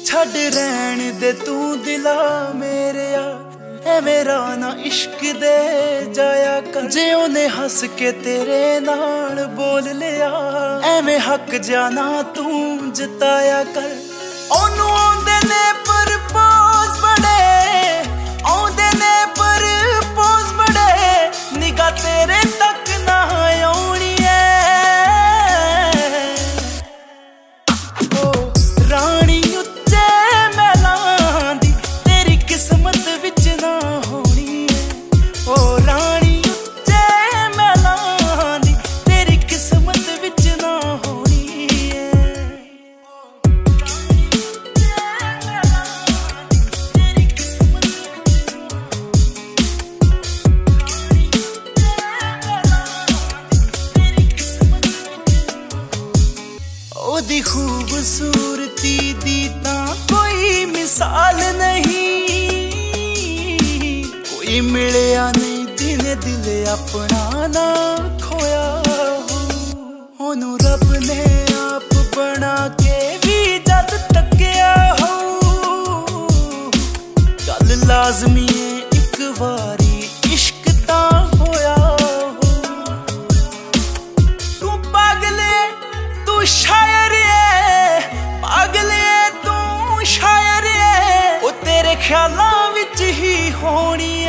छड़ रहन दे तू दिला मेरेया है मेरा ना इश्क दे जाया कर जे उन्हें हंस के तेरे नाल बोल लिया एवें हक जाना तू जताया कर ओनू आंदे ने परपोज बड़े आंदे ने परपोज बड़े निगाह तेरे तक ना आउणी ओ रानी ओदी खूबसूरती दी तां कोई मिसाल नहीं कोई मिलिया नहीं दिने दिल अपना ना खोया हो ओनू रब ने आप बना के भी जद तकिया हो गल लाजमी है एक बारी इश्क तां होया हो तू पागले तू शायर पागले तू शायर ओ तेरे ख्यालां विच ही होनी